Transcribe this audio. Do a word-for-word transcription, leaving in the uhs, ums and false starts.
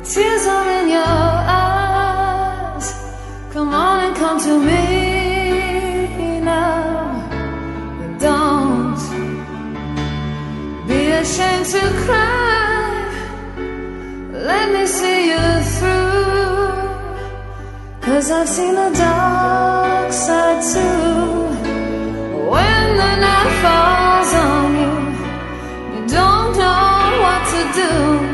tears are in your eyes. Come on and come to me now. Don't be ashamed to cry. Let me see you through, 'cause I've seen the dark side too. When the night falls on you, you don't know what to do.